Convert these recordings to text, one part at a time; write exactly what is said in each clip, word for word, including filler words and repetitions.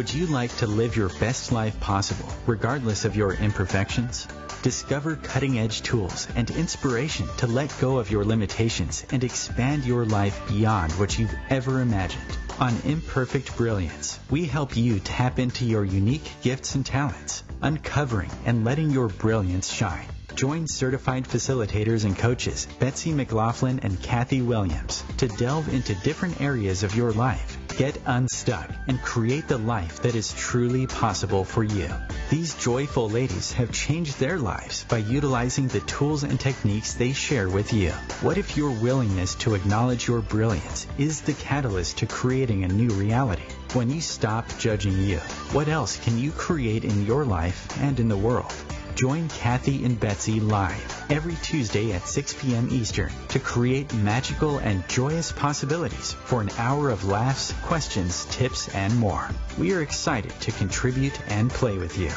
Would you like to live your best life possible, regardless of your imperfections? Discover cutting-edge tools and inspiration to let go of your limitations and expand your life beyond what you've ever imagined. On Imperfect Brilliance, we help you tap into your unique gifts and talents, uncovering and letting your brilliance shine. Join certified facilitators and coaches Betsy McLaughlin and Kathy Williams to delve into different areas of your life. Get unstuck and create the life that is truly possible for you. These joyful ladies have changed their lives by utilizing the tools and techniques they share with you. What if your willingness to acknowledge your brilliance is the catalyst to creating a new reality? When you stop judging you, what else can you create in your life and in the world? Join Kathy and Betsy live every Tuesday at six p.m. Eastern to create magical and joyous possibilities for an hour of laughs, questions, tips, and more. We are excited to contribute and play with you.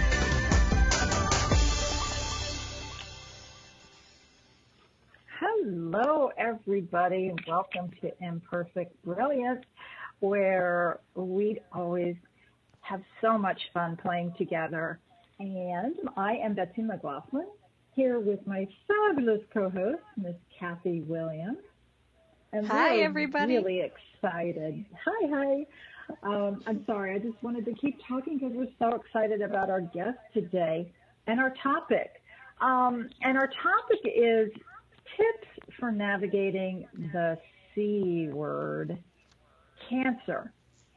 Hello, everybody, and welcome to Imperfect Brilliance, where we always have so much fun playing together. And I am Betsy McLaughlin, here with my fabulous co-host, Miss Kathy Williams. And hi, we're everybody. Really excited. Hi, hi. Um, I'm sorry, I just wanted to keep talking because we're so excited about our guest today and our topic. Um, and our topic is tips for navigating the C word, cancer.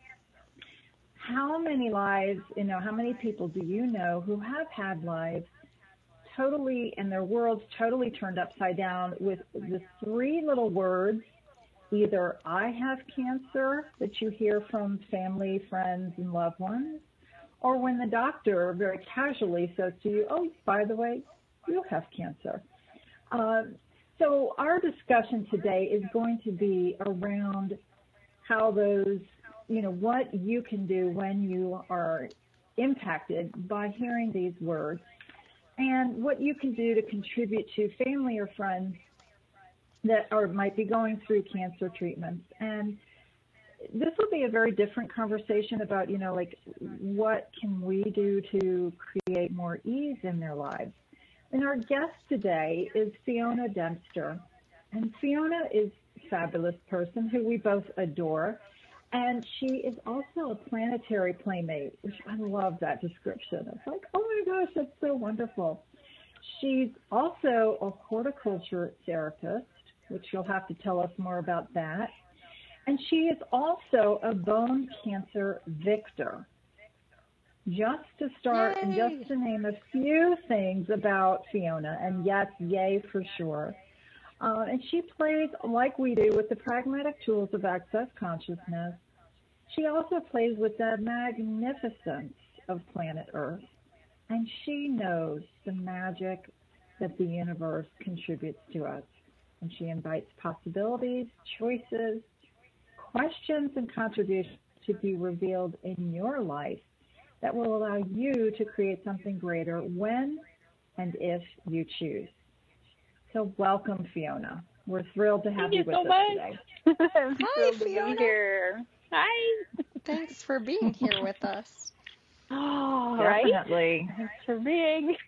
How many lives, you know, how many people do you know who have had lives totally, and their worlds totally turned upside down with the three little words, either I have cancer, that you hear from family, friends, and loved ones, or when the doctor very casually says to you, oh, by the way, you have cancer. Um, so our discussion today is going to be around how those you know, what you can do when you are impacted by hearing these words, and what you can do to contribute to family or friends that are might be going through cancer treatments. And this will be a very different conversation about, you know, like what can we do to create more ease in their lives. And our guest today is Fiona Dempster. And Fiona is a fabulous person who we both adore. And she is also a planetary playmate, which I love that description. It's like, oh my gosh, that's so wonderful. She's also a horticulture therapist, which you'll have to tell us more about that. And she is also a bone cancer victor. Just to start, yay. And just to name a few things about Fiona, and yes, yay for sure. Uh, and she plays, like we do, with the pragmatic tools of access consciousness. She also plays with the magnificence of planet Earth. And she knows the magic that the universe contributes to us. And she invites possibilities, choices, questions, and contributions to be revealed in your life that will allow you to create something greater when and if you choose. So welcome, Fiona. We're thrilled to have Thank you, you with so us much. today. I'm Hi, thrilled to Fiona. be here. Hi. Thanks for being here with us. Oh, Definitely. Right? Thanks for being.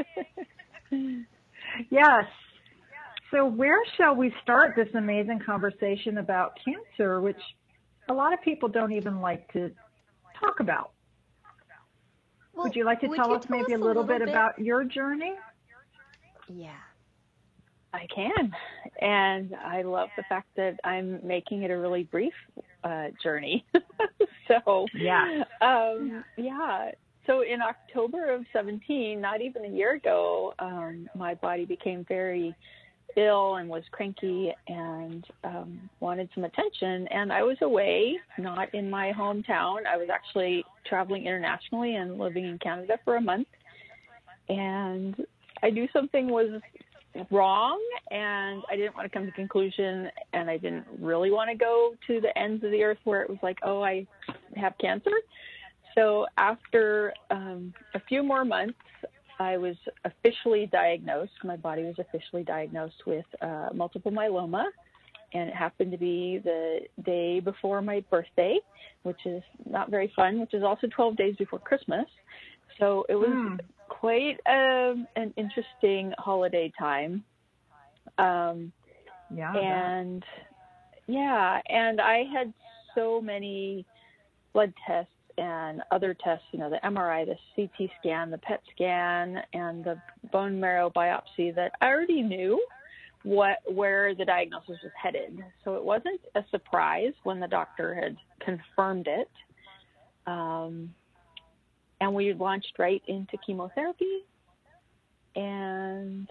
Yes. So where shall we start this amazing conversation about cancer, which a lot of people don't even like to talk about? Well, would you like to would tell you us tell maybe us a little, bit, bit about your journey? Yeah. I can. And I love the fact that I'm making it a really brief uh, journey. so, yeah. Um, yeah. So in October of seventeen, not even a year ago, um, my body became very ill and was cranky and um, wanted some attention. And I was away, not in my hometown. I was actually traveling internationally and living in Canada for a month. And I knew something was wrong, and I didn't want to come to conclusion, and I didn't really want to go to the ends of the earth where it was like, oh, I have cancer. So after um, a few more months, I was officially diagnosed. My body was officially diagnosed with uh, multiple myeloma, and it happened to be the day before my birthday, which is not very fun, which is also twelve days before Christmas. So it was mm. quite um, an interesting holiday time. Um, yeah. And yeah, and I had so many blood tests and other tests, you know, the M R I, the C T scan, the P E T scan, and the bone marrow biopsy that I already knew what where the diagnosis was headed. So it wasn't a surprise when the doctor had confirmed it. Um, and we launched right into chemotherapy. And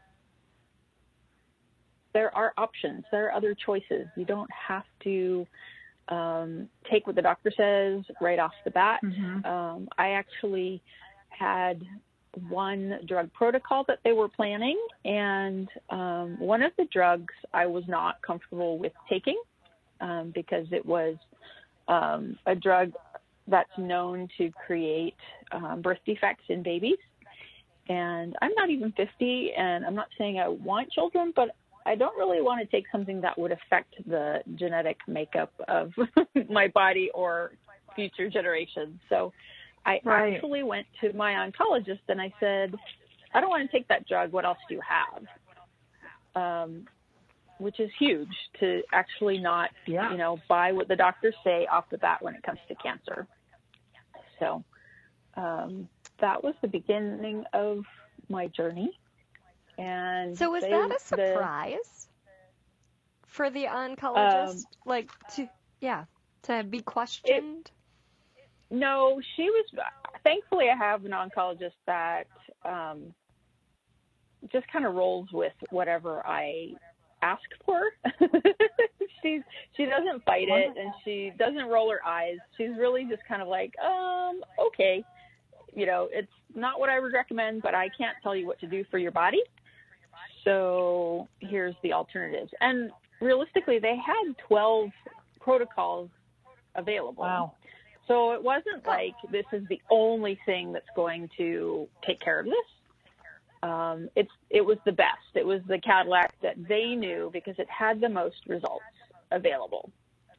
there are options. There are other choices. You don't have to um, take what the doctor says right off the bat. Mm-hmm. Um, I actually had one drug protocol that they were planning, and um, one of the drugs I was not comfortable with taking um, because it was um, a drug that's known to create um, birth defects in babies. And I'm not even fifty, and I'm not saying I want children, but I don't really want to take something that would affect the genetic makeup of my body or future generations. So I right. actually went to my oncologist and I said, I don't want to take that drug. What else do you have? Um, which is huge to actually not, yeah. you know, buy what the doctors say off the bat when it comes to cancer. So um, that was the beginning of my journey. And so was they, that a surprise the, for the oncologist? Um, like, to, yeah, to be questioned? It, no, she was, thankfully I have an oncologist that um, just kind of rolls with whatever I ask for. She's, she doesn't fight it, and she doesn't roll her eyes. She's really just kind of like, um, okay, you know, it's not what I would recommend, but I can't tell you what to do for your body. So here's the alternatives. And realistically, they had twelve protocols available. Wow. So it wasn't like this is the only thing that's going to take care of this. Um, it's, it was the best. It was the Cadillac that they knew because it had the most results available.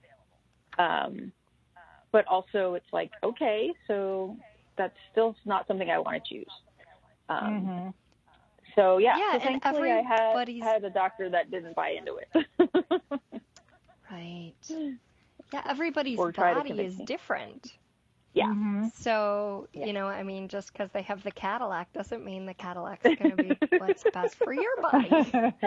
Um, but also it's like, okay, so that's still not something I want to choose. Um, mm-hmm. So, yeah, yeah so thankfully I had, had a doctor that didn't buy into it. Right. Yeah, everybody's body is me. different. Yeah. Mm-hmm. So, yeah. you know, I mean, just because they have the Cadillac doesn't mean the Cadillac's going to be what's best for your body.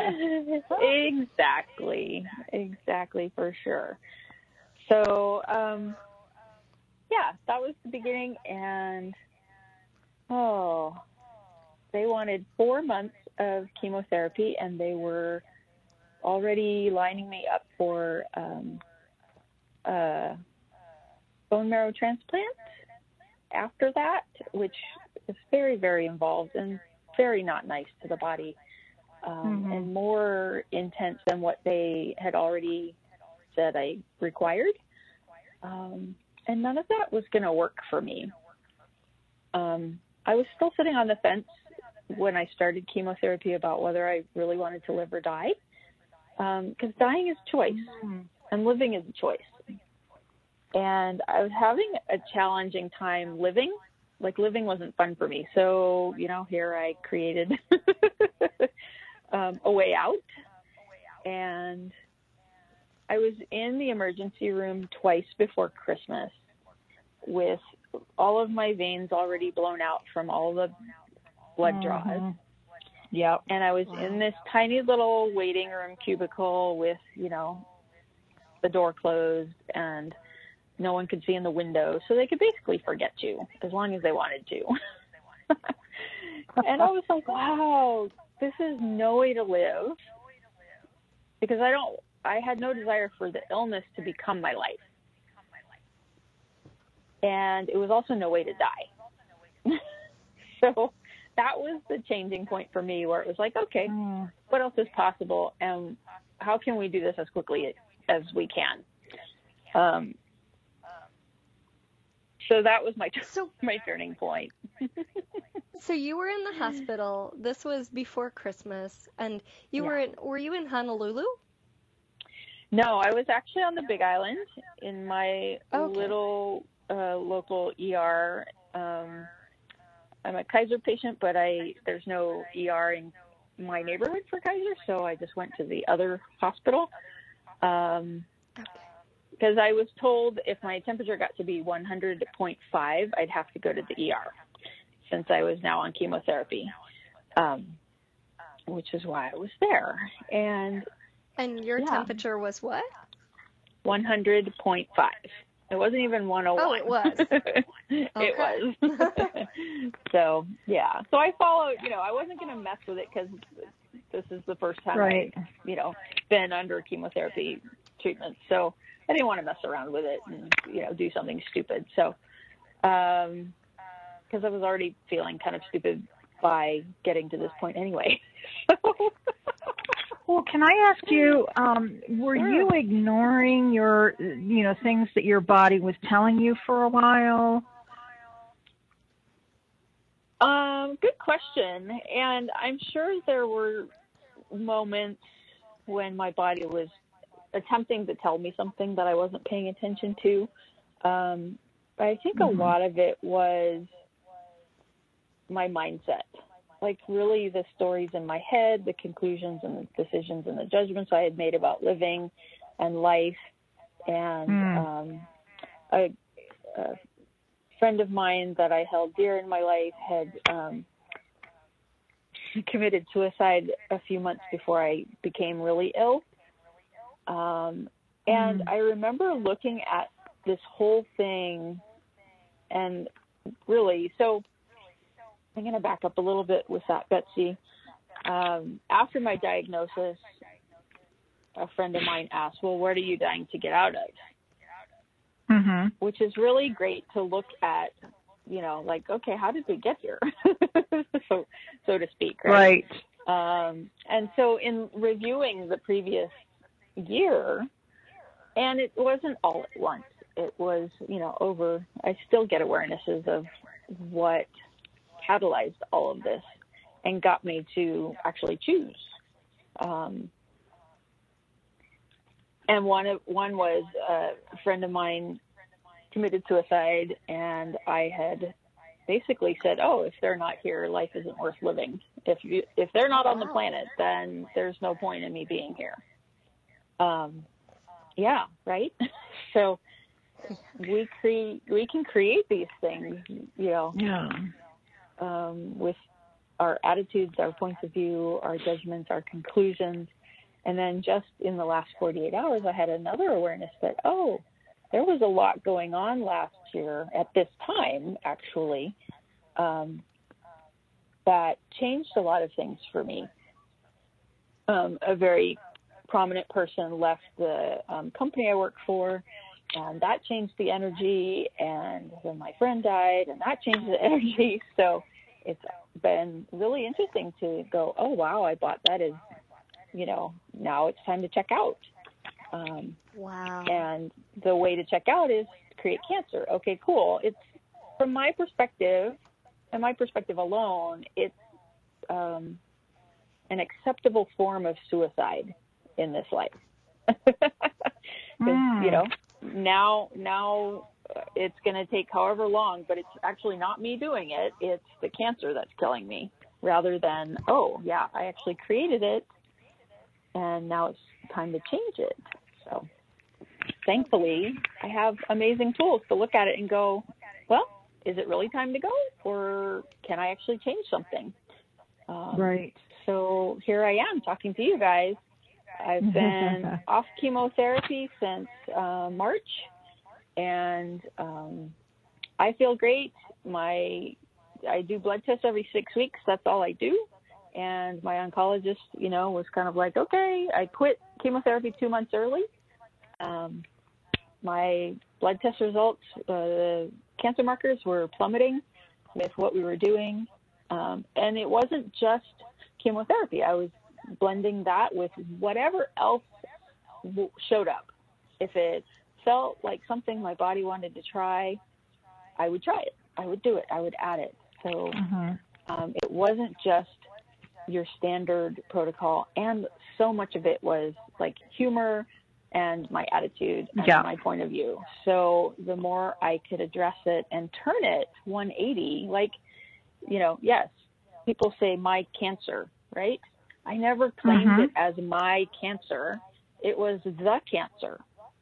Exactly. Exactly, for sure. So, um, yeah, that was the beginning, and, oh... They wanted four months of chemotherapy, and they were already lining me up for um, a bone marrow transplant after that, which is very, very involved and very not nice to the body, um, mm-hmm. and more intense than what they had already said I required. Um, and none of that was going to work for me. Um, I was still sitting on the fence when I started chemotherapy about whether I really wanted to live or die. Because um, dying is choice, mm-hmm. and living is a choice. And I was having a challenging time living. Like, living wasn't fun for me. So, you know, here I created um, a way out. And I was in the emergency room twice before Christmas with all of my veins already blown out from all the blood draws. Mm-hmm. Yep. And I was wow. in this tiny little waiting room cubicle with, you know, the door closed and no one could see in the window. So they could basically forget you as long as they wanted to. And I was like, wow, this is no way to live, because I don't, I had no desire for the illness to become my life. And it was also no way to die. So that was the changing point for me, where it was like, okay, mm. what else is possible, and how can we do this as quickly as we can? Um, so that was my so, my turning point. So you were in the hospital. This was before Christmas, and you yeah. were in, were you in Honolulu? No, I was actually on the Big Island in my Okay. little uh, local E R. Um, I'm a Kaiser patient, but I there's no E R in my neighborhood for Kaiser, so I just went to the other hospital. Um, Okay. because I was told if my temperature got to be one hundred point five, I'd have to go to the E R since I was now on chemotherapy, um, which is why I was there. And And your yeah, temperature was what? one hundred point five. It wasn't even one oh one. Oh, it was. It Okay. was. So, yeah. So I followed, you know, I wasn't going to mess with it because this is the first time Right. I've, you know, been under chemotherapy treatment. So I didn't want to mess around with it and, you know, do something stupid. So, um, because I was already feeling kind of stupid by getting to this point anyway. Well, can I ask you, um, were Sure. you ignoring your, you know, things that your body was telling you for a while? Um, good question. And I'm sure there were moments when my body was attempting to tell me something that I wasn't paying attention to. Um, but I think Mm-hmm. a lot of it was my mindset. Like really the stories in my head, the conclusions and the decisions and the judgments I had made about living and life. And Mm. um, a, a friend of mine that I held dear in my life had um, committed suicide a few months before I became really ill. Um, and Mm. I remember looking at this whole thing and really, so I'm going to back up a little bit with that, Betsy. Um, after my diagnosis, a friend of mine asked, well, what are you dying to get out of? Mm-hmm. Which is really great to look at, you know, like, okay, how did we get here? so, so to speak, right? Right. Um, and so in reviewing the previous year, and it wasn't all at once, it was, you know, over, I still get awarenesses of what catalyzed all of this and got me to actually choose. Um, and one of, one was a friend of mine committed suicide, and I had basically said, oh, if they're not here, life isn't worth living. If you, if they're not on the Wow. planet, then there's no point in me being here. Um, yeah, right? So we create, we can create these things, you know, Yeah. um, with our attitudes, our points of view, our judgments, our conclusions. And then just in the last forty-eight hours, I had another awareness that, oh, there was a lot going on last year at this time, actually, um, that changed a lot of things for me. Um, a very prominent person left the um, company I work for, and that changed the energy. And then my friend died, and that changed the energy. So it's been really interesting to go, oh, wow, I bought that as, you know, now it's time to check out. Um, Wow. and the way to check out is create cancer. Okay, cool. It's from my perspective, and my perspective alone, it's um, an acceptable form of suicide in this life. Because, Mm. you know, now, now it's going to take however long, but it's actually not me doing it. It's the cancer that's killing me rather than, oh, yeah, I actually created it, and now it's time to change it. So thankfully, I have amazing tools to look at it and go, well, is it really time to go, or can I actually change something? Um, Right. So here I am talking to you guys. I've been off chemotherapy since uh, March, and um, I feel great. My I do blood tests every six weeks. That's all I do. And my oncologist, you know, was kind of like, okay, I quit chemotherapy two months early. Um, my blood test results, uh, the cancer markers were plummeting with what we were doing. Um, and it wasn't just chemotherapy. I was blending that with whatever else w- showed up. If it felt like something my body wanted to try, I would try it. I would do it. I would add it. So Mm-hmm. um, it wasn't just your standard protocol. And so much of it was like humor, and my attitude and yeah. my point of view. So the more I could address it and turn it one eighty, like, you know, yes, people say my cancer, right? I never claimed mm-hmm. it as my cancer. It was the cancer.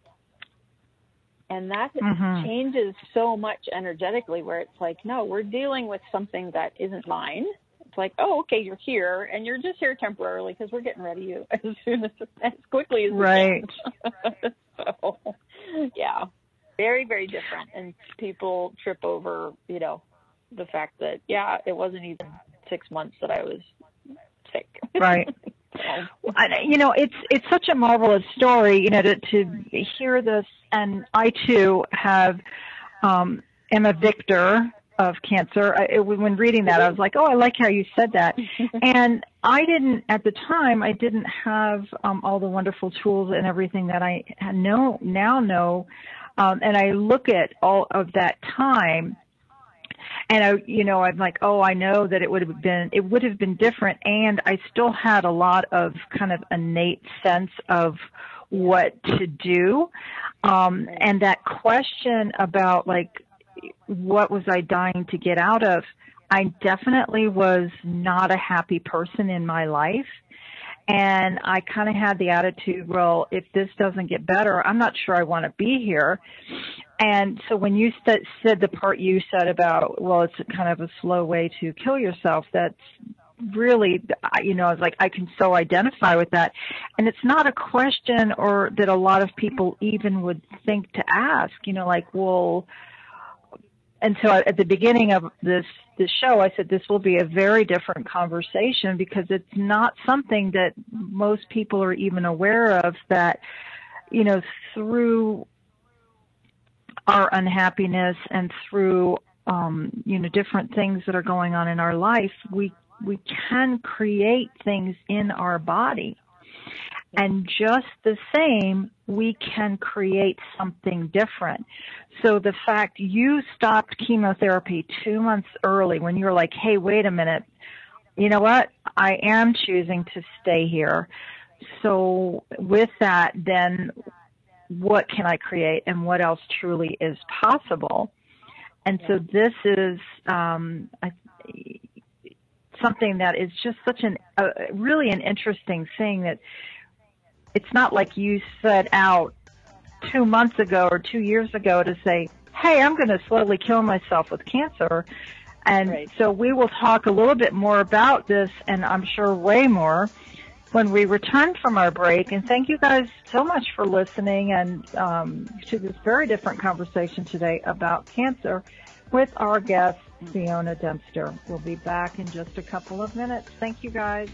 And that mm-hmm. changes so much energetically, where it's like, no, we're dealing with something that isn't mine. It's like, oh, okay, you're here, and you're just here temporarily because we're getting rid of you as soon as, as quickly as right. we can. So, yeah, very, very different. And people trip over, you know, the fact that, yeah, it wasn't even six months that I was sick. Right. You know, it's it's such a marvelous story, you know, to, to hear this. And I, too, have um, am a victor of cancer. I, it, when reading that, I was like, oh, I like how you said that. And I didn't, at the time, I didn't have um, all the wonderful tools and everything that I know now know. Um, and I look at all of that time. And I, you know, I'm like, oh, I know that it would have been, it would have been different. And I still had a lot of kind of innate sense of what to do. Um, and that question about like, what was I dying to get out of? I definitely was not a happy person in my life. And I kind of had the attitude, well, if this doesn't get better, I'm not sure I want to be here. And so when you said, said the part you said about, well, it's kind of a slow way to kill yourself, that's really, you know, I was like, I can so identify with that. And it's not a question or that a lot of people even would think to ask, you know, like, well, and so at the beginning of this, this show, I said this will be a very different conversation because it's not something that most people are even aware of, that, you know, through our unhappiness and through, um, you know, different things that are going on in our life, we, we can create things in our body. And just the same, we can create something different. So the fact you stopped chemotherapy two months early when you were like, hey, wait a minute, you know what? I am choosing to stay here. So with that, then what can I create and what else truly is possible? And so this is um, a, something that is just such an, a, really an interesting thing that it's not like you set out two months ago or two years ago to say, hey, I'm going to slowly kill myself with cancer. And right. So we will talk a little bit more about this, and I'm sure way more, when we return from our break. And thank you guys so much for listening and um, to this very different conversation today about cancer with our guest, Fiona Dempster. We'll be back in just a couple of minutes. Thank you, guys.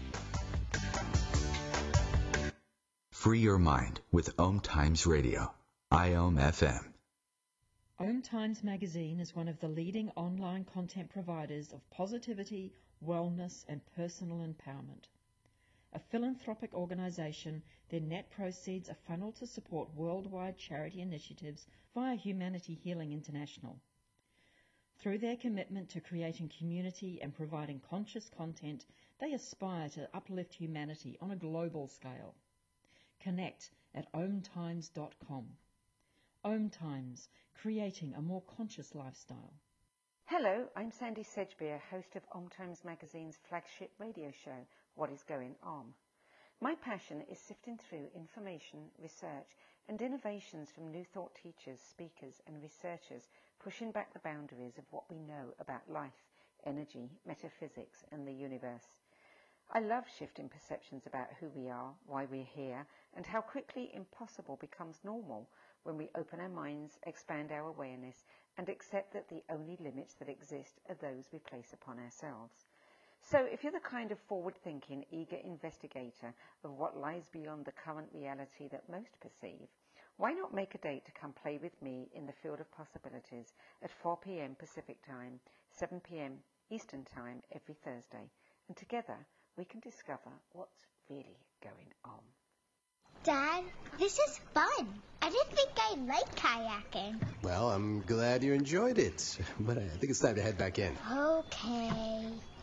Free your mind with Om Times Radio, I O M F M. Om Times Magazine is one of the leading online content providers of positivity, wellness, and personal empowerment. A philanthropic organization, their net proceeds are funneled to support worldwide charity initiatives via Humanity Healing International. Through their commitment to creating community and providing conscious content, they aspire to uplift humanity on a global scale. Connect at om times dot com. Om Times, creating a more conscious lifestyle. Hello, I'm Sandy Sedgbeer, host of Om Times Magazine's flagship radio show, What is Going On? My passion is sifting through information, research, and innovations from new thought teachers, speakers, and researchers, pushing back the boundaries of what we know about life, energy, metaphysics, and the universe. I love shifting perceptions about who we are, why we're here, and how quickly impossible becomes normal when we open our minds, expand our awareness, and accept that the only limits that exist are those we place upon ourselves. So if you're the kind of forward-thinking, eager investigator of what lies beyond the current reality that most perceive, why not make a date to come play with me in the field of possibilities at four p.m. Pacific Time, seven p.m. Eastern Time every Thursday, and together we can discover what's really going on. Dad, this is fun. I didn't think I liked kayaking. Well, I'm glad you enjoyed it, but I think it's time to head back in. Okay. Can we go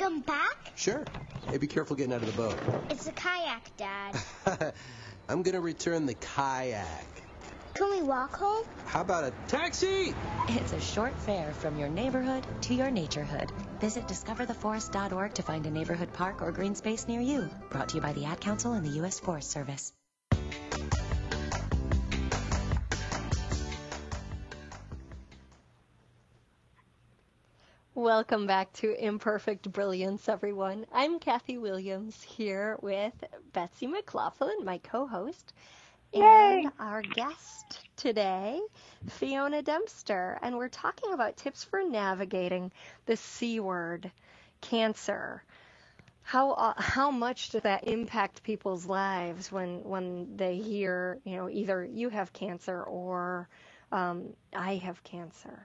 come back? Sure. Hey, be careful getting out of the boat. It's a kayak, Dad. I'm going to return the kayak. Can we walk home? How about a taxi? It's a short fare from your neighborhood to your naturehood. Visit discover the forest dot org to find a neighborhood park or green space near you. Brought to you by the Ad Council and the U S Forest Service. Welcome back to Imperfect Brilliance, everyone. I'm Kathy Williams here with Betsy McLaughlin, my co-host, and Yay! our guest today, Fiona Dempster. And we're talking about tips for navigating the C word, cancer. How uh, how much does that impact people's lives when when they hear, you know, either you have cancer or um, I have cancer?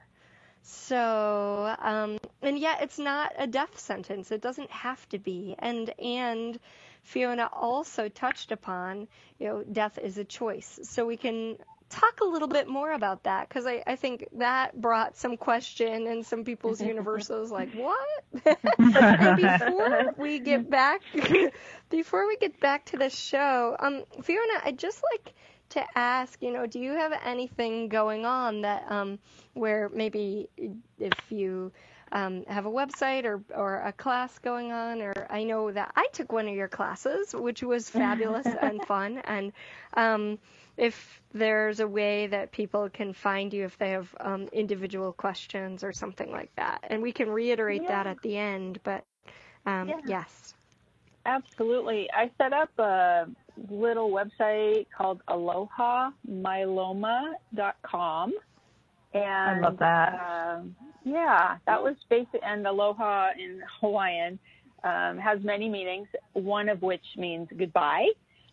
So, um, and yet it's not a death sentence. It doesn't have to be. And and Fiona also touched upon, you know, death is a choice. So we can talk a little bit more about that, because I, I think that brought some question in some people's universes, like, what? And before we get back, before we get back to the show, um, Fiona, I'd just like to ask, you know, do you have anything going on that um, where maybe if you um, have a website or, or a class going on, or I know that I took one of your classes, which was fabulous and fun, and um, if there's a way that people can find you if they have um, individual questions or something like that, and we can reiterate yeah. that at the end, but um, yeah. yes. Absolutely. I set up a little website called aloha myeloma dot com. And I love that. Uh, yeah, that was basic. And aloha in Hawaiian um, has many meanings, one of which means goodbye.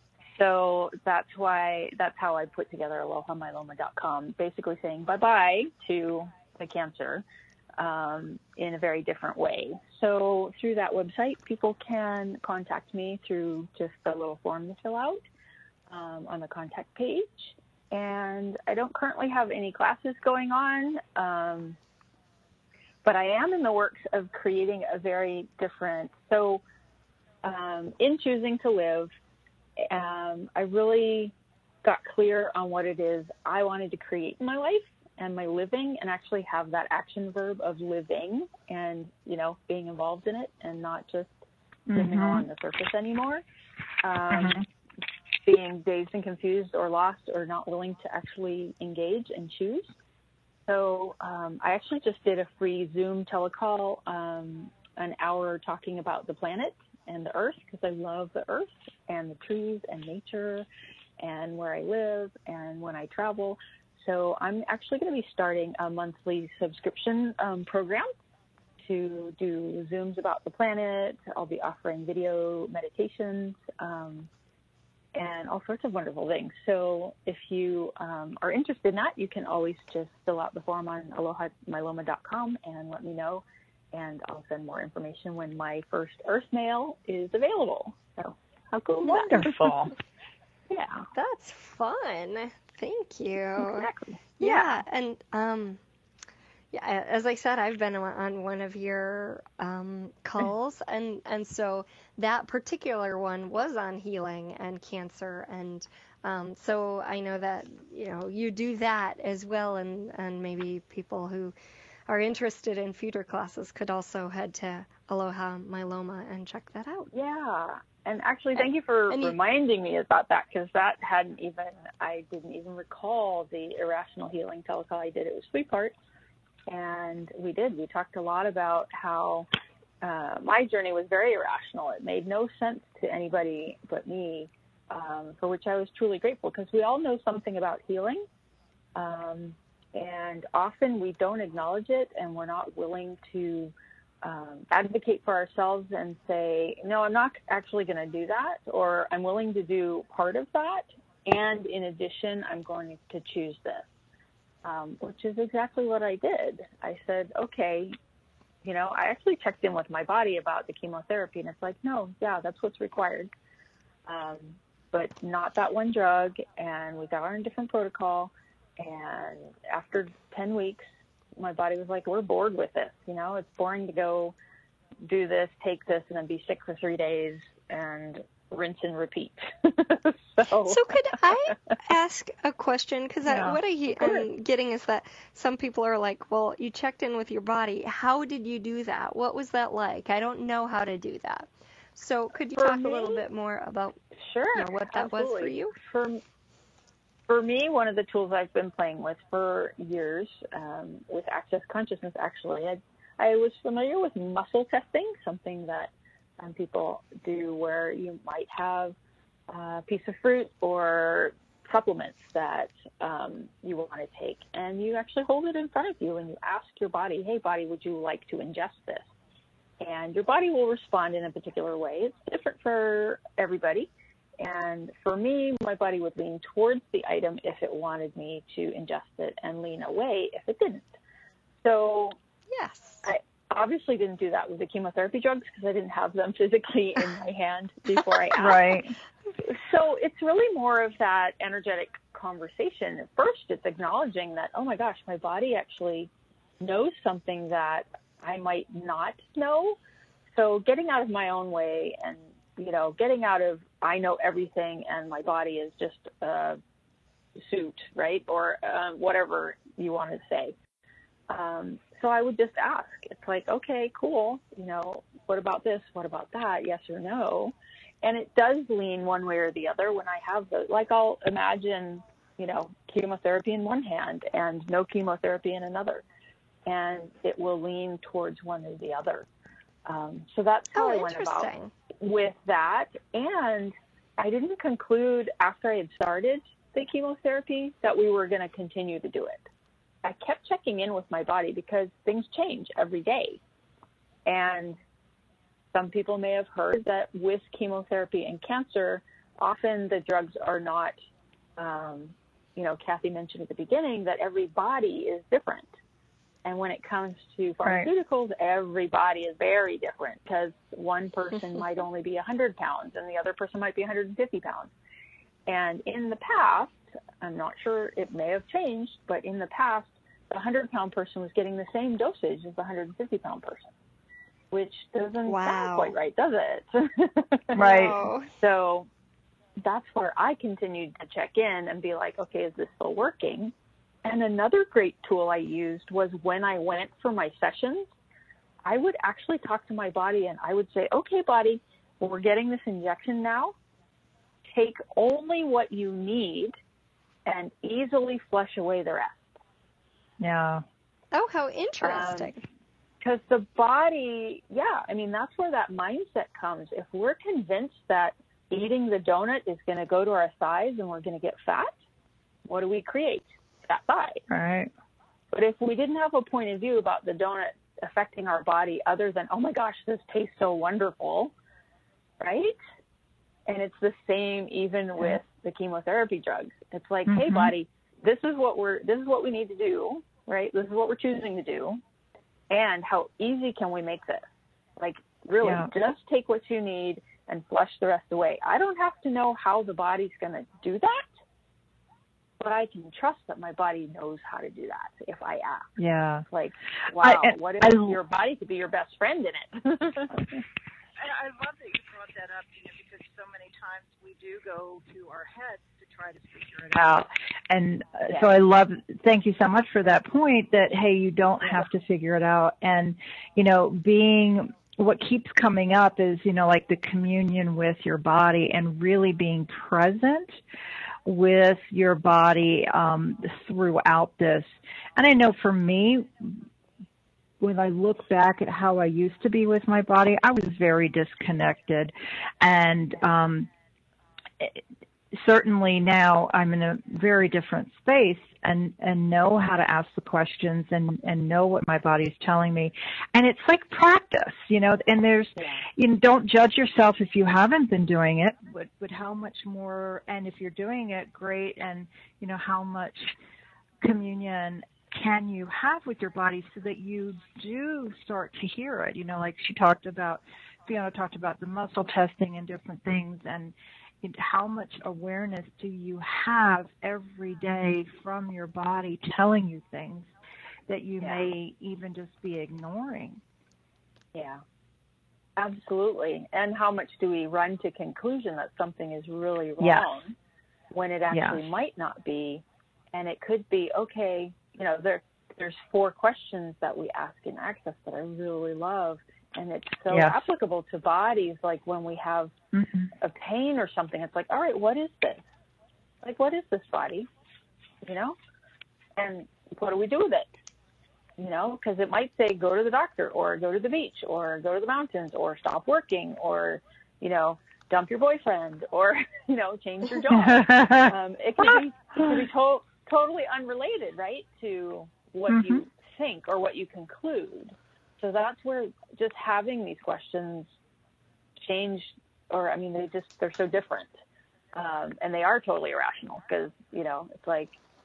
So that's why, that's how I put together aloha myeloma dot com, basically saying bye-bye to the cancer um, in a very different way. So through that website, people can contact me through just a little form to fill out um, on the contact page. And I don't currently have any classes going on, um, but I am in the works of creating a very different, so um, in choosing to live, um, I really got clear on what it is I wanted to create in my life and my living, and actually have that action verb of living and, you know, being involved in it and not just swimming mm-hmm. along the surface anymore. Um, mm-hmm. Being dazed and confused or lost or not willing to actually engage and choose. So um, I actually just did a free Zoom telecall, um, an hour talking about the planet and the earth, because I love the earth and the trees and nature and where I live and when I travel. So I'm actually going to be starting a monthly subscription um, program to do Zooms about the planet. I'll be offering video meditations um, and all sorts of wonderful things. So if you um, are interested in that, you can always just fill out the form on aloha myeloma dot com and let me know, and I'll send more information when my first Earth Mail is available. So how cool is that? Wonderful. Yeah. That's fun. Thank you. Exactly. Yeah, yeah. and um, yeah, as I said, I've been on one of your um, calls, and, and so that particular one was on healing and cancer, and um, so I know that, you know, you do that as well, and, and maybe people who are interested in future classes could also head to Aloha Myeloma and check that out. Yeah. And actually, thank you for you, reminding me about that, because that hadn't even, I didn't even recall the Irrational Healing telecall I did. It was three parts, and we did. We talked a lot about how uh, my journey was very irrational. It made no sense to anybody but me, um, for which I was truly grateful, because we all know something about healing, um, and often we don't acknowledge it, and we're not willing to Um, advocate for ourselves and say, no, I'm not actually going to do that, or I'm willing to do part of that, and in addition, I'm going to choose this, um, which is exactly what I did. I said, okay, you know, I actually checked in with my body about the chemotherapy, and it's like, no, yeah, that's what's required, um, but not that one drug, and we got on a different protocol, and after ten weeks, my body was like, we're bored with this. You know, it's boring to go do this, take this, and then be sick for three days and rinse and repeat. so, so could I ask a question? Because Yeah. what I, I'm getting is that some people are like, well, you checked in with your body. How did you do that? What was that like? I don't know how to do that. So could you for talk me, a little bit more about sure, you know, what that absolutely. was for you? For, for me, one of the tools I've been playing with for years, um, with Access Consciousness, actually, I, I was familiar with muscle testing, something that some people do where you might have a piece of fruit or supplements that um, you want to take, and you actually hold it in front of you and you ask your body, hey, body, would you like to ingest this? And your body will respond in a particular way. It's different for everybody. And for me, my body would lean towards the item if it wanted me to ingest it and lean away if it didn't. So yes, I obviously didn't do that with the chemotherapy drugs because I didn't have them physically in my hand before I asked. Right. So it's really more of that energetic conversation. At first, it's acknowledging that, oh my gosh, my body actually knows something that I might not know. So getting out of my own way and, you know, getting out of I know everything and my body is just a suit, right? Or uh, whatever you want to say. Um, so I would just ask. It's like, okay, cool. You know, what about this? What about that? Yes or no? And it does lean one way or the other when I have those. Like I'll imagine, you know, chemotherapy in one hand and no chemotherapy in another. And it will lean towards one or the other. Um, so that's how oh, I went about with that. And I didn't conclude after I had started the chemotherapy that we were going to continue to do it. I kept checking in with my body because things change every day. And some people may have heard that with chemotherapy and cancer, often the drugs are not, um, you know, Kathy mentioned at the beginning that every body is different. And when it comes to pharmaceuticals, right. everybody is very different because one person might only be one hundred pounds and the other person might be one hundred fifty pounds. And in the past, I'm not sure it may have changed, but in the past, the one hundred pound person was getting the same dosage as the one hundred fifty pound person, which doesn't wow. sound quite right, does it? Right. So that's where I continued to check in and be like, okay, is this still working? And another great tool I used was when I went for my sessions, I would actually talk to my body and I would say, okay, body, we're getting this injection now. Take only what you need and easily flush away the rest. Yeah. Oh, how interesting. Because um, the body, yeah, I mean, that's where that mindset comes. If we're convinced that eating the donut is going to go to our thighs and we're going to get fat, what do we create? Fat thigh. Right. But if we didn't have a point of view about the donut affecting our body other than, oh my gosh, this tastes so wonderful, right? And it's the same even with the chemotherapy drugs. It's like, mm-hmm. hey, body, this is what we're, this is what we need to do, right? This is what we're choosing to do. And how easy can we make this? Like, really, yeah. just take what you need and flush the rest away. I don't have to know how the body's going to do that, but I can trust that my body knows how to do that if I ask. Yeah. Like, wow, I, what if I, your body could be your best friend in it? And I love that you brought that up, you know, because so many times we do go to our heads to try to figure it out. And uh, yeah. so I love, thank you so much for that point that, hey, you don't have to figure it out. And, you know, being, what keeps coming up is, you know, like the communion with your body and really being present with your body um, throughout this. And I know for me, when I look back at how I used to be with my body, I was very disconnected. And um, certainly now I'm in a very different space and, and know how to ask the questions and, and know what my body's telling me. And it's like practice, you know, and there's, you know, don't judge yourself if you haven't been doing it, but, but how much more, and if you're doing it, great, and, you know, how much communion can you have with your body so that you do start to hear it? You know, like she talked about, Fiona talked about the muscle testing and different things, and how much awareness do you have every day from your body telling you things that you yeah. may even just be ignoring? Yeah. Absolutely. And how much do we run to conclusion that something is really wrong Yes. when it actually Yes. might not be? And it could be, okay, you know, there there's four questions that we ask in Access that I really love. And it's so Yes. applicable to bodies. Like when we have Mm-hmm. a pain or something, it's like, all right, what is this? Like, what is this body? You know? And what do we do with it? You know, because it might say go to the doctor or go to the beach or go to the mountains or stop working or, you know, dump your boyfriend or, you know, change your job. um, it could be, it could be to- totally unrelated, right, to what Mm-hmm. you think or what you conclude. So that's where just having these questions change, or, I mean, they just, they're so different. Um, and they are totally irrational because, you know, it's like,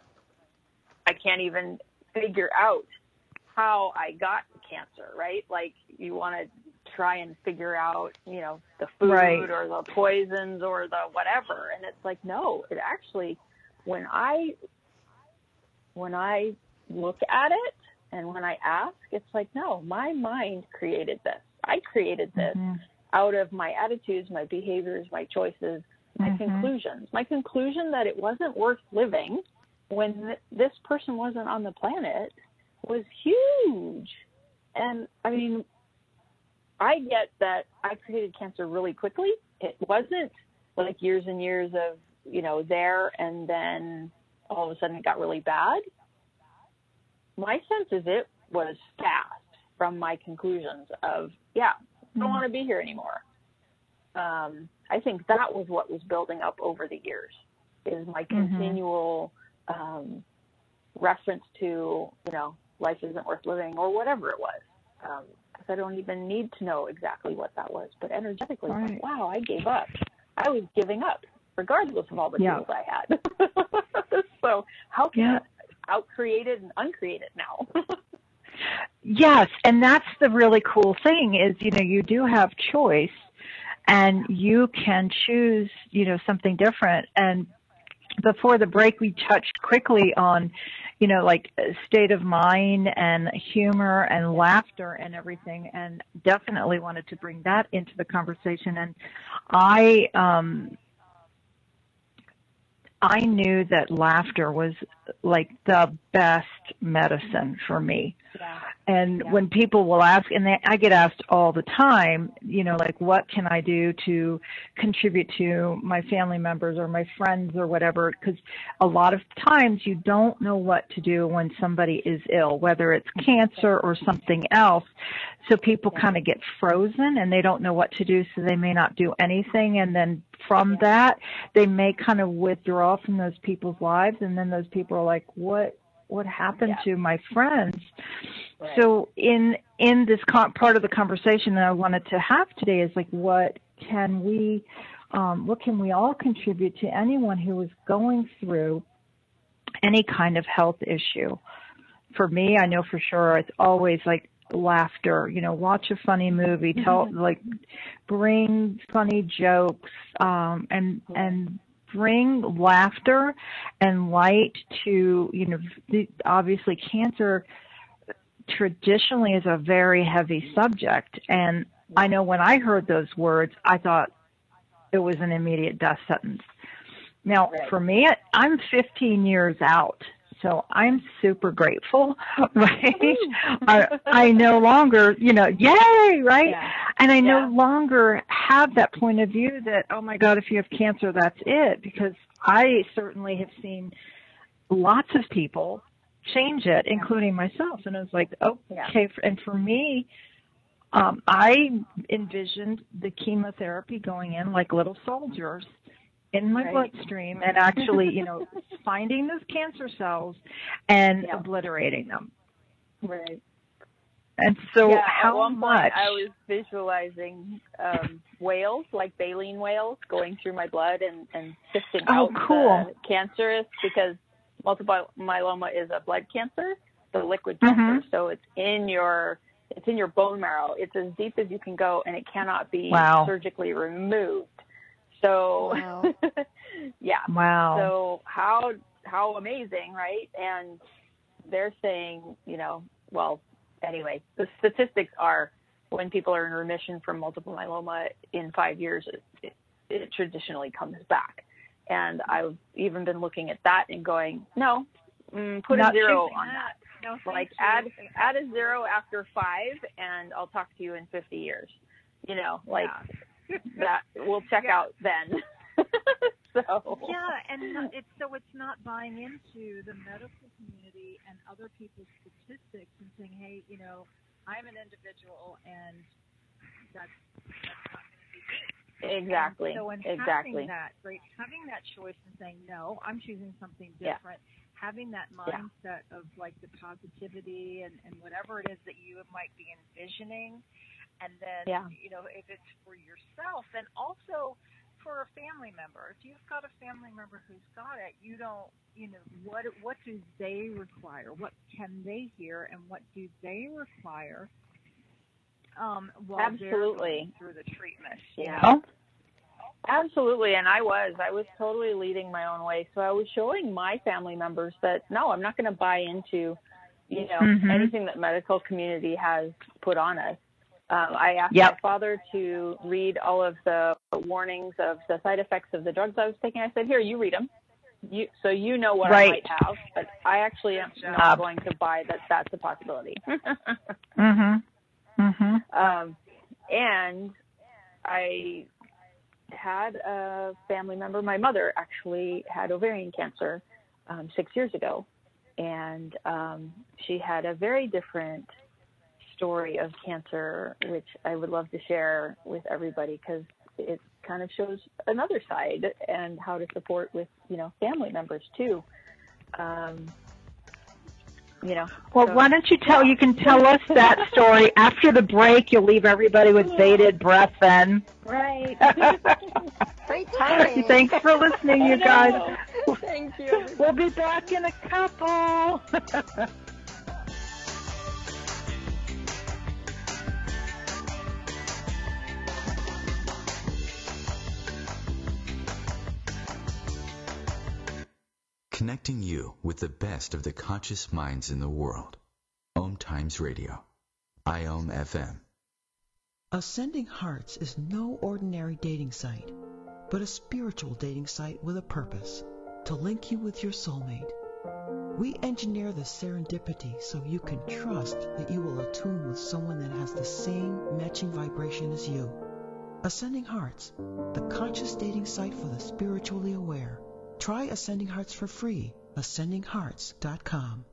I can't even figure out how I got cancer, right? Like you want to try and figure out, you know, the food Right. or the poisons or the whatever. And it's like, no, it actually, when I, when I look at it and when I ask, it's like, no, my mind created this. I created this Mm-hmm. out of my attitudes, my behaviors, my choices, my Mm-hmm. conclusions. My conclusion that it wasn't worth living when th- this person wasn't on the planet was huge. And I mean, I get that I created cancer really quickly. It wasn't like years and years of, you know, there and then all of a sudden it got really bad. My sense is it was fast from my conclusions of, yeah, I don't want to be here anymore. Um, I think that was what was building up over the years, is my continual um, reference to, you know, life isn't worth living or whatever it was. Um, because I don't even need to know exactly what that was. But energetically, Right. like, wow, I gave up. I was giving up, regardless of all the Yeah. tools I had. So how can Yeah. I out-create it and uncreate it now? Yes, and that's the really cool thing is, you know, you do have choice and you can choose, you know, something different. And before the break, we touched quickly on, you know, like state of mind and humor and laughter and everything, and definitely wanted to bring that into the conversation. And I, um, I knew that laughter was like the best medicine for me. Yeah. And Yeah. when people will ask, and they, I get asked all the time, you know, like, what can I do to contribute to my family members or my friends or whatever? Because a lot of times you don't know what to do when somebody is ill, whether it's cancer or something else. So people kind of get frozen and they don't know what to do, so they may not do anything. And then from that, they may kind of withdraw from those people's lives. And then those people are like, what? What happened Yeah. to my friends? Right. So in in this con- part of the conversation that I wanted to have today is like, what can we, um, what can we all contribute to anyone who is going through any kind of health issue? For me, I know for sure it's always like laughter. You know, watch a funny movie, tell like bring funny jokes, um, and and. bring laughter and light to, you know, the, obviously cancer traditionally is a very heavy subject. And I know when I heard those words, I thought it was an immediate death sentence. Now, Right. for me, I'm fifteen years out. So I'm super grateful, right? I, I no longer, you know, yay, right? Yeah. And I no Yeah. longer have that point of view that, oh my God, if you have cancer, that's it. Because I certainly have seen lots of people change it, including myself. And I was like, oh, Yeah. okay. And for me, um, I envisioned the chemotherapy going in like little soldiers in my Right. bloodstream and actually, you know, finding those cancer cells and Yeah. obliterating them. Right. And so yeah, how at one much? point I was visualizing um, whales, like baleen whales, going through my blood and, and sifting Oh, out cool. the cancerous, because multiple myeloma is a blood cancer, the liquid Mhm. cancer. So it's in your it's in your bone marrow. It's as deep as you can go, and it cannot be Wow. surgically removed. So, Wow. yeah. Wow. So how how amazing, right? And they're saying, you know, well, anyway, the statistics are when people are in remission from multiple myeloma in five years, it, it, it traditionally comes back. And I've even been looking at that and going, no, mm, put Not a zero choosing on that. that. No, like thank add you. add a zero after five, and I'll talk to you in fifty years. You know, like Yeah. that. We'll check Yeah. out then. So Yeah, and not, it's so it's not buying into the medical community and other people's statistics and saying, hey, you know, I'm an individual and that's that's not going to be good. exactly, And so in exactly. having that, right, having that choice and saying, no, I'm choosing something Yeah. different, having that mindset of like the positivity and, and whatever it is that you might be envisioning, and then, Yeah. you know, if it's for yourself and also for a family member. If you've got a family member who's got it, you don't, you know, what what do they require? What can they hear, and what do they require um, while Absolutely. they're going through the treatment? Yeah. You know? Absolutely, and I was. I was totally leading my own way. So I was showing my family members that, no, I'm not going to buy into, you know, Mm-hmm. anything that medical community has put on us. Um, I asked Yep. my father to read all of the warnings of the side effects of the drugs I was taking. I said, here, you read them. You, so you know what Right. I might have, but I actually am job. not going to buy that that's a possibility. Mhm. Mhm. Um, and I had a family member, my mother actually had ovarian cancer um, six years ago, and um, she had a very different story of cancer, which I would love to share with everybody because it kind of shows another side and how to support with, you know, family members too. Um, you know. Well, so, why don't you tell, you can tell us that story after the break. You'll leave everybody with bated breath then. Right. Great timing. Thanks for listening, you guys. Thank you. We'll be back in a couple. Connecting you with the best of the conscious minds in the world. Om Times Radio. I O M F M. Ascending Hearts is no ordinary dating site, but a spiritual dating site with a purpose, to link you with your soulmate. We engineer the serendipity so you can trust that you will attune with someone that has the same matching vibration as you. Ascending Hearts, the conscious dating site for the spiritually aware. Try Ascending Hearts for free. ascending hearts dot com.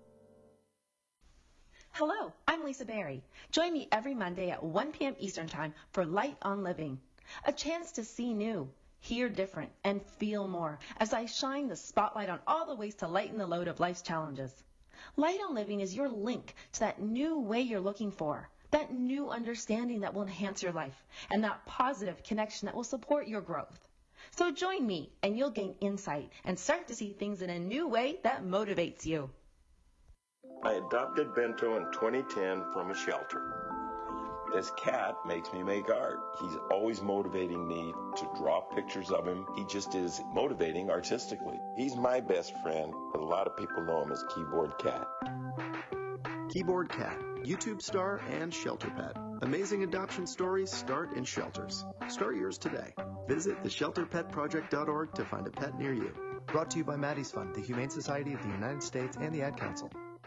Hello, I'm Lisa Berry. Join me every Monday at one p.m. Eastern Time for Light on Living, a chance to see new, hear different, and feel more as I shine the spotlight on all the ways to lighten the load of life's challenges. Light on Living is your link to that new way you're looking for, that new understanding that will enhance your life, and that positive connection that will support your growth. So join me, and you'll gain insight and start to see things in a new way that motivates you. I adopted Bento in twenty ten from a shelter. This cat makes me make art. He's always motivating me to draw pictures of him. He just is motivating artistically. He's my best friend, but a lot of people know him as Keyboard Cat. Keyboard Cat, YouTube star and shelter pet. Amazing adoption stories start in shelters. Start yours today. Visit the shelter pet project dot org to find a pet near you. Brought to you by Maddie's Fund, the Humane Society of the United States, and the Ad Council.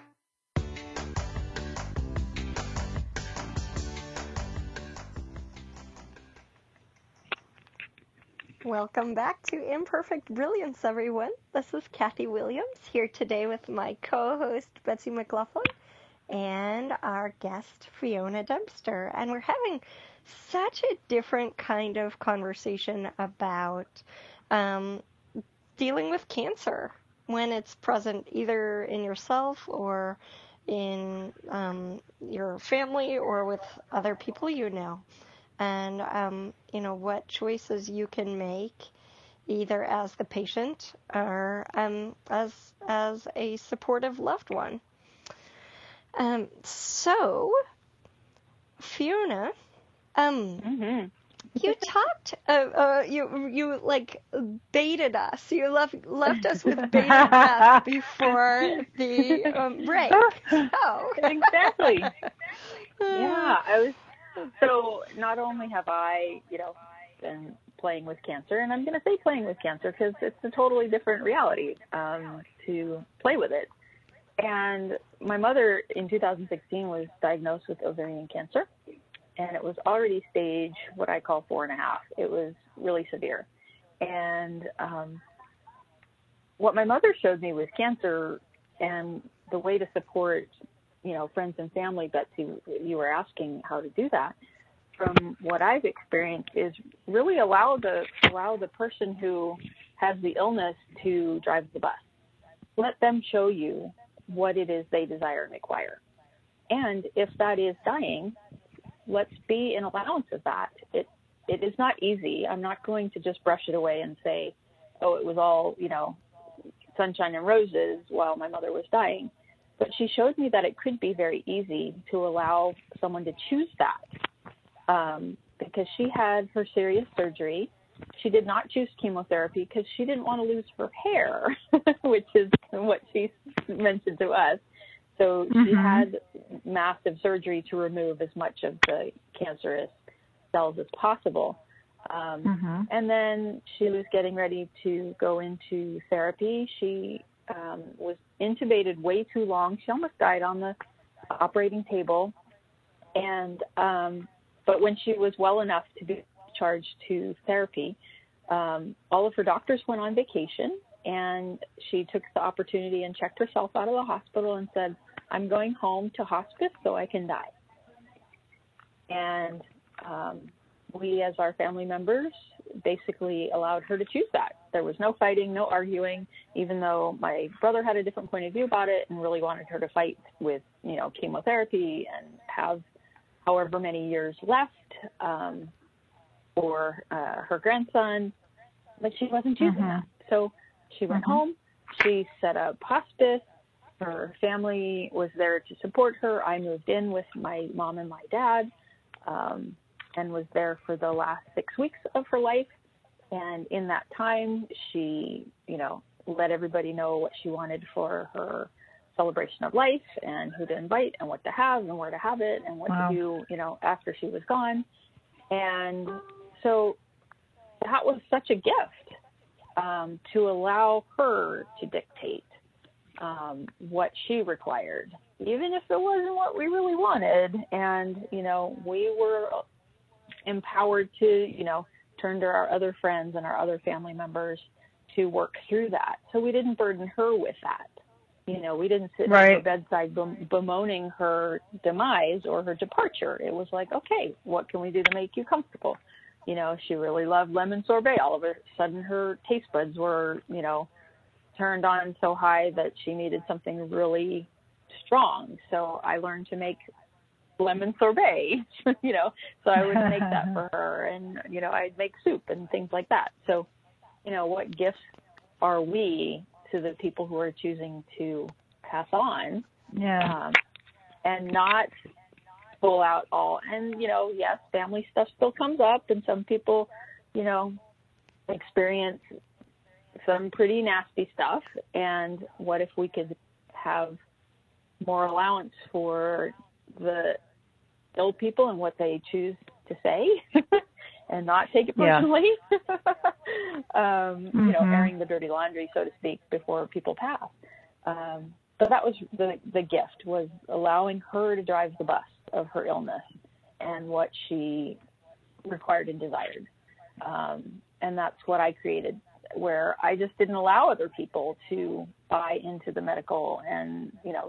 Welcome back to Imperfect Brilliance, everyone. This is Kathy Williams here today with my co-host Betsy McLaughlin and our guest Fiona Dempster. And we're having such a different kind of conversation about um, dealing with cancer when it's present either in yourself or in um, your family or with other people you know. And, um, you know, what choices you can make either as the patient or um, as as a supportive loved one. Um, so, Fiona, um, mm-hmm. you talked, uh, uh, you you like baited us. You left left us with bated breath before the um, break. Oh, exactly. Yeah, I was So not only have I, you know, been playing with cancer, and I'm going to say playing with cancer because it's a totally different reality um, to play with it. And my mother in two thousand sixteen was diagnosed with ovarian cancer, and it was already stage what I call four and a half. It was really severe. And um, what my mother showed me with cancer and the way to support, you know, friends and family, Betsy, you were asking how to do that. From what I've experienced is really allow the allow the person who has the illness to drive the bus. Let them show you what it is they desire and require. And if that is dying, let's be in allowance of that. It it is not easy. I'm not going to just brush it away and say, oh, it was all, you know, sunshine and roses while my mother was dying. But she showed me that it could be very easy to allow someone to choose that. Um, because she had her serious surgery. She did not choose chemotherapy because she didn't want to lose her hair, which is what she mentioned to us. So mm-hmm. she had massive surgery to remove as much of the cancerous cells as possible. Um, mm-hmm. And then she was getting ready to go into therapy. She um, was intubated way too long. She almost died on the operating table. And um, but when she was well enough to be charged to therapy, um, all of her doctors went on vacation, and she took the opportunity and checked herself out of the hospital and said, I'm going home to hospice so I can die. And um, we, as our family members, basically allowed her to choose that. There was no fighting, no arguing, even though my brother had a different point of view about it and really wanted her to fight with, you know, chemotherapy and have however many years left um, for uh, her grandson, but she wasn't choosing mm-hmm. that. So she went mm-hmm. home. She set up hospice. Her family was there to support her. I moved in with my mom and my dad um, and was there for the last six weeks of her life. And in that time, she, you know, let everybody know what she wanted for her celebration of life and who to invite and what to have and where to have it and what wow. to do, you know, after she was gone. And so that was such a gift um, to allow her to dictate um, what she required, even if it wasn't what we really wanted. And, you know, we were empowered to, you know, turn to our other friends and our other family members to work through that. So we didn't burden her with that. You know, we didn't sit right. at her bedside bem- bemoaning her demise or her departure. It was like, okay, what can we do to make you comfortable? You know, she really loved lemon sorbet. All of a sudden her taste buds were, you know, turned on so high that she needed something really strong. So I learned to make lemon sorbet, you know, so I would make that for her. And, you know, I'd make soup and things like that. So, you know, what gifts are we to the people who are choosing to pass on, yeah, um, and not pull out all. And, you know, yes, family stuff still comes up, and some people, you know, experience some pretty nasty stuff. And what if we could have more allowance for the ill people and what they choose to say and not take it personally, yeah. um, mm-hmm. you know, airing the dirty laundry, so to speak, before people pass. Um, but that was the, the gift, was allowing her to drive the bus of her illness and what she required and desired. Um, and that's what I created, where I just didn't allow other people to buy into the medical and, you know,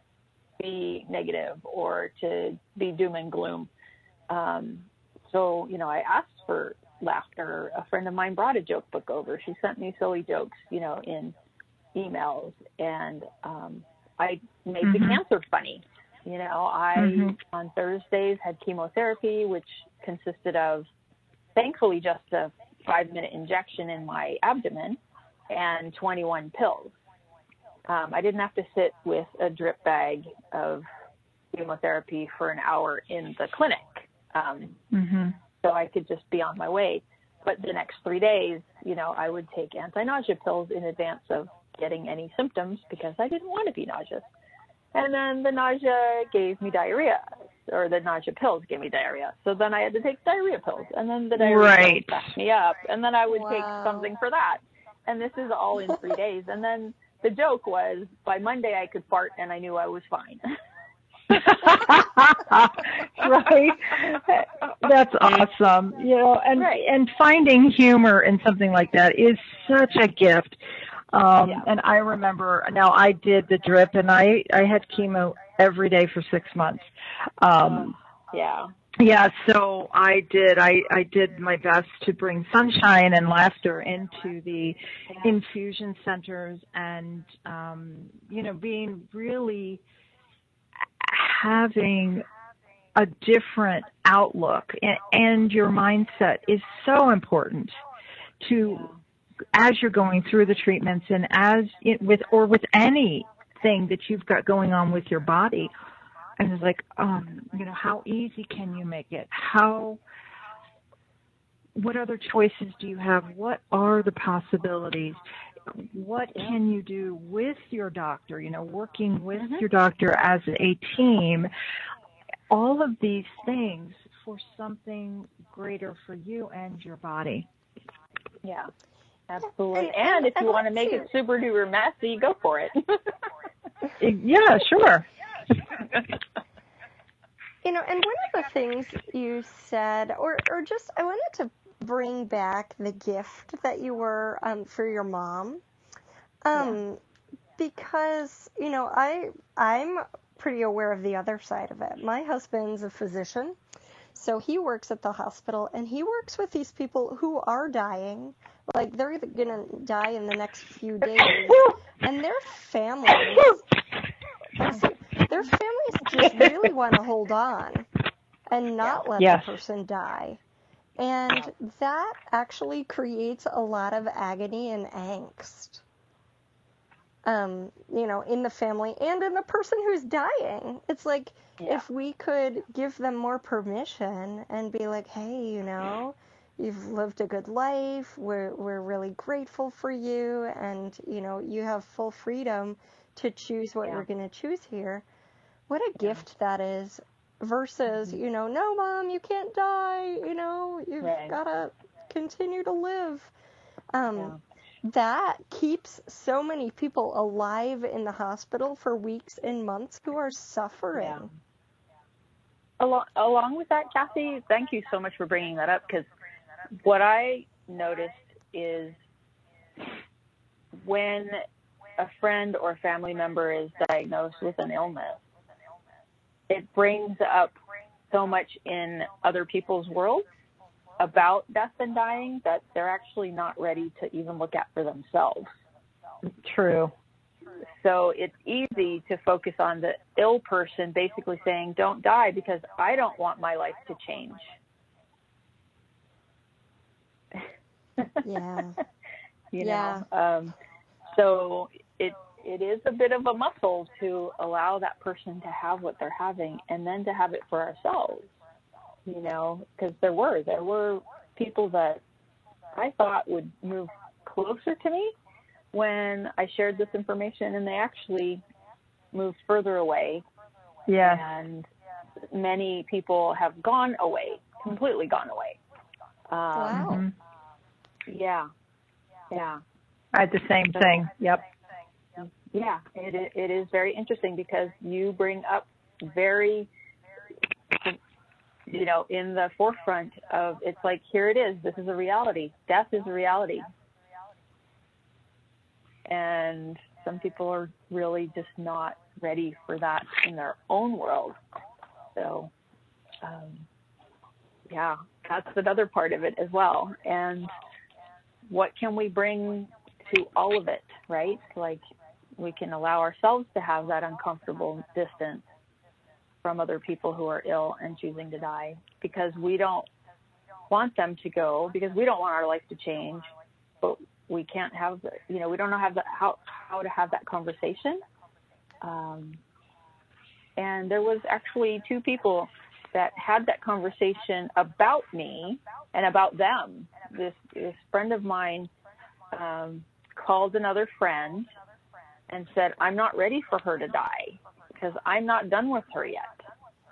be negative or to be doom and gloom. Um, So, you know, I asked for laughter. A friend of mine brought a joke book over. She sent me silly jokes, you know, in emails. And um, I made mm-hmm. the cancer funny. You know, I, mm-hmm. on Thursdays, had chemotherapy, which consisted of, thankfully, just a five-minute injection in my abdomen and twenty-one pills. Um, I didn't have to sit with a drip bag of chemotherapy for an hour in the clinic. Um, mm-hmm. So I could just be on my way. But the next three days, you know, I would take anti-nausea pills in advance of getting any symptoms because I didn't want to be nauseous. And then the nausea gave me diarrhea. or the nausea pills gave me diarrhea. So then I had to take diarrhea pills, and then the diarrhea Right. pills backed me up, and then I would Wow. take something for that. And this is all in three days. And then the joke was by Monday I could fart and I knew I was fine. Right. That's awesome. You know, and Right. and finding humor in something like that is such a gift. Um Yeah. and I remember now I did the drip and I I had chemo every day for six months. Um Yeah. Yeah, so I did. I, I did my best to bring sunshine and laughter into the infusion centers, and um, you know, being really having a different outlook, and, and your mindset is so important to as you're going through the treatments, and as it, with or with anything that you've got going on with your body. And it's like, um, you know, how easy can you make it? How, what other choices do you have? What are the possibilities? What can you do with your doctor? You know, working with mm-hmm. your doctor as a team, all of these things for something greater for you and your body. Yeah, absolutely. And, and if you want to make it super duper messy, go for it. Yeah, sure. You know, and one of the things you said, or, or just, I wanted to bring back the gift that you were um, for your mom, um, yeah. because, you know, I, I'm pretty aware of the other side of it. My husband's a physician, so he works at the hospital, and he works with these people who are dying, like they're going to die in the next few days, and their families... Their families just really want to hold on and not let yes. the person die. And that actually creates a lot of agony and angst, um, you know, in the family and in the person who's dying. It's like yeah. if we could give them more permission and be like, hey, you know, you've lived a good life. We're, we're really grateful for you. And, you know, you have full freedom to choose what yeah. you're going to choose here. What a yeah. gift that is versus, mm-hmm. you know, no, Mom, you can't die. You know, you've right. got to continue to live. Um, yeah. That keeps so many people alive in the hospital for weeks and months who are suffering. Yeah. Along, along with that, Kathy, thank you so much for bringing that up, because what I noticed is when a friend or family member is diagnosed with an illness, it brings up so much in other people's worlds about death and dying that they're actually not ready to even look at for themselves. True. So it's easy to focus on the ill person basically saying, don't die because I don't want my life to change. Yeah. you yeah. know, um, so it it is a bit of a muscle to allow that person to have what they're having and then to have it for ourselves, you know, because there were, there were people that I thought would move closer to me when I shared this information, and they actually moved further away. Yeah. And many people have gone away, completely gone away. Um, wow. Mm-hmm. Yeah. Yeah. I had the same so, thing. Yep. Yeah, it it is very interesting because you bring up very, you know, in the forefront of, it's like, here it is. This is a reality. Death is a reality. And some people are really just not ready for that in their own world. So, um, yeah, that's another part of it as well. And what can we bring to all of it, right? Like, we can allow ourselves to have that uncomfortable distance from other people who are ill and choosing to die, because we don't want them to go, because we don't want our life to change, but we can't have the, you know, we don't know have the, how, how to have that conversation. Um, and there was actually two people that had that conversation about me and about them. This, this friend of mine um, called another friend and said, I'm not ready for her to die because I'm not done with her yet.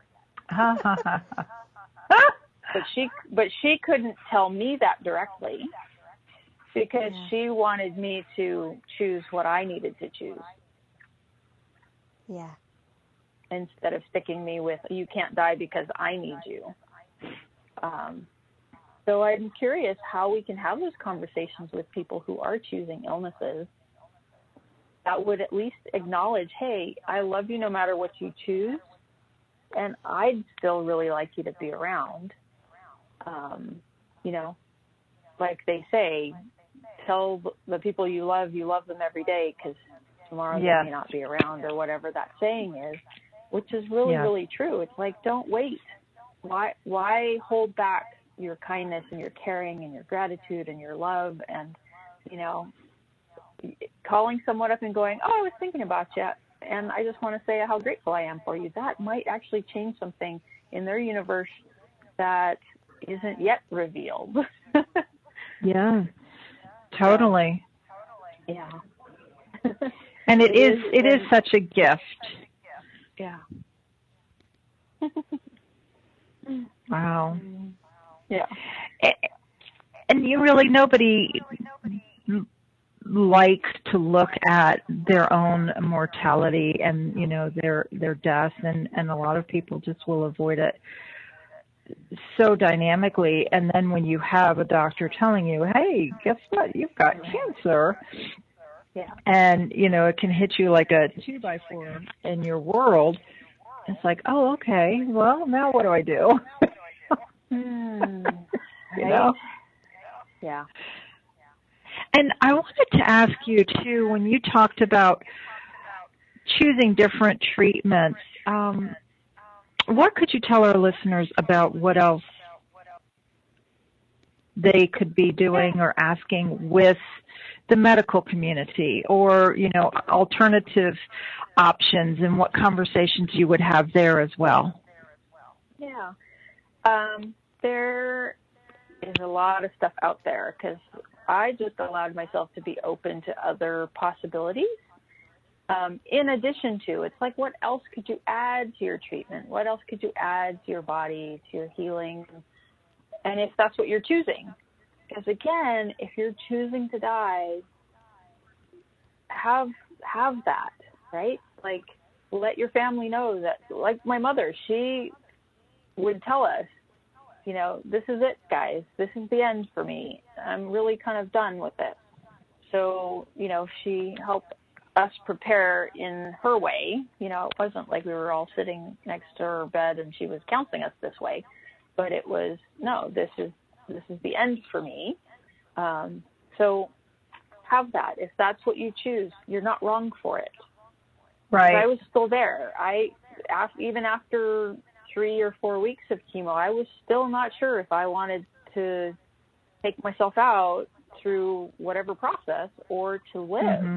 But she, but she couldn't tell me that directly because yeah. she wanted me to choose what I needed to choose. Yeah. Instead of sticking me with, you can't die because I need you. Um, so I'm curious how we can have those conversations with people who are choosing illnesses that would at least acknowledge, hey, I love you no matter what you choose, and I'd still really like you to be around. Um, you know, like they say, tell the people you love you love them every day because tomorrow yes. they may not be around, or whatever that saying is, which is really, yes. really true. It's like, don't wait. Why, why hold back your kindness and your caring and your gratitude and your love and, you know, calling someone up and going, oh, I was thinking about you, and I just want to say how grateful I am for you. That might actually change something in their universe that isn't yet revealed. Yeah, totally. Yeah. And it, it is, is it is such a gift. Yeah. Wow. Yeah. And you really, nobody likes to look at their own mortality and, you know, their their death, and, and a lot of people just will avoid it so dynamically. And then when you have a doctor telling you, hey, guess what, you've got cancer, yeah. and, you know, it can hit you like a two by four in your world, it's like, oh, okay, well, now what do I do? mm, you know? Yeah. And I wanted to ask you, too, when you talked about choosing different treatments, um, what could you tell our listeners about what else they could be doing or asking with the medical community, or, you know, alternative options, and what conversations you would have there as well? Yeah. Um, there is a lot of stuff out there because I just allowed myself to be open to other possibilities. Um, in addition to, it's like, what else could you add to your treatment? What else could you add to your body, to your healing? And if that's what you're choosing, because again, if you're choosing to die, have, have that, right? Like, let your family know that, like my mother, she would tell us, you know, this is it, guys. This is the end for me. I'm really kind of done with it. So, you know, she helped us prepare in her way. You know, it wasn't like we were all sitting next to her bed and she was counseling us this way, but it was, no, this is, this is the end for me. Um, so have that. If that's what you choose, you're not wrong for it. Right. I was still there. I, even after three or four weeks of chemo, I was still not sure if I wanted to take myself out through whatever process or to live. Mm-hmm.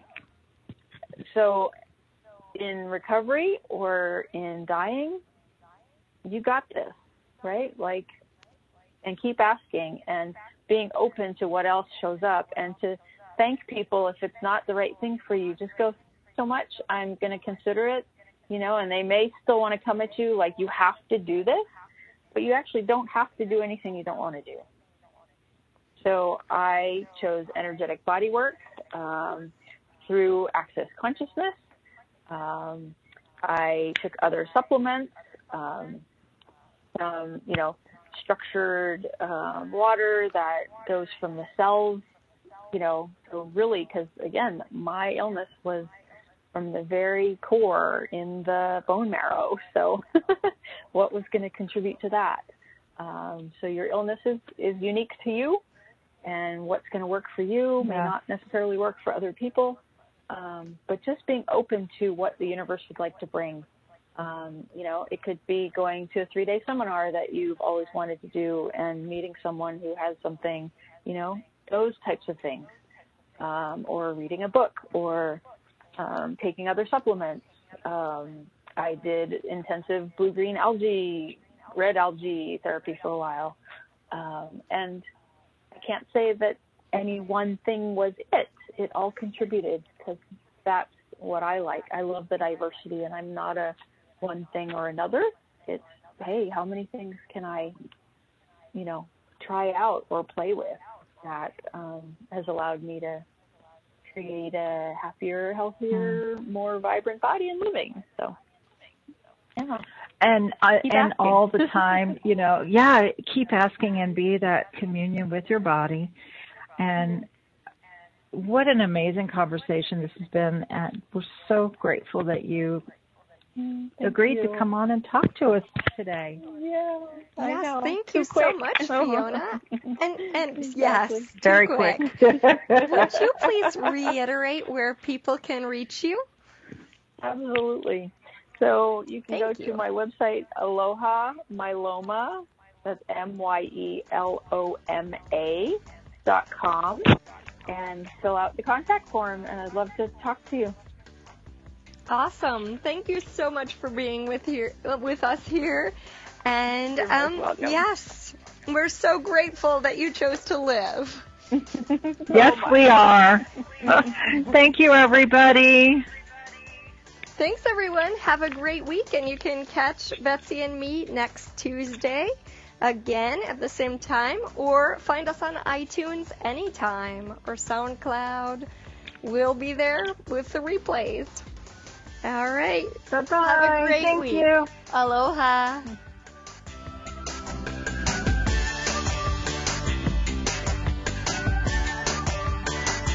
So in recovery or in dying, you got this, right? Like, and keep asking and being open to what else shows up, and to thank people if it's not the right thing for you. Just go, so much, I'm going to consider it, you know, and they may still want to come at you like you have to do this, but you actually don't have to do anything you don't want to do. So I chose energetic body work um, through Access Consciousness. Um, I took other supplements, um, um, you know, structured um, water that goes from the cells, you know, so really, because again, my illness was from the very core in the bone marrow. So what was going to contribute to that? Um, so your illness is, is unique to you, and what's going to work for you may yeah. not necessarily work for other people. Um, but just being open to what the universe would like to bring. Um, you know, it could be going to a three-day seminar that you've always wanted to do and meeting someone who has something, you know, those types of things, um, or reading a book, or um, taking other supplements. Um, I did intensive blue-green algae, red algae therapy for a while. Um, and I can't say that any one thing was it. It all contributed, because that's what I like. I love the diversity, and I'm not a one thing or another. it's, hey, how many things can I, you know, try out or play with that um, has allowed me to create a happier, healthier, mm. more vibrant body and living. So, yeah. And I, and all the time, you know, yeah, keep asking and be that communion with your body. And what an amazing conversation this has been. And we're so grateful that you Thank agreed you. to come on and talk to us today. Yeah, I yes, know. thank Too you quick. so much, Fiona. And and exactly. yes, very quick. quick. Would you please reiterate where people can reach you? Absolutely. So you can Thank go you. to my website, Aloha Myeloma, that's M Y E L O M A dot com, and fill out the contact form, and I'd love to talk to you. Awesome. Thank you so much for being with here with us here. And You're um, most welcome. yes, we're so grateful that you chose to live. so yes, we are. Thank you, everybody. Thanks, everyone. Have a great week, and you can catch Betsy and me next Tuesday again at the same time, or find us on iTunes anytime, or SoundCloud. We'll be there with the replays. All right. Bye-bye. Have a great Thank week. you. Aloha.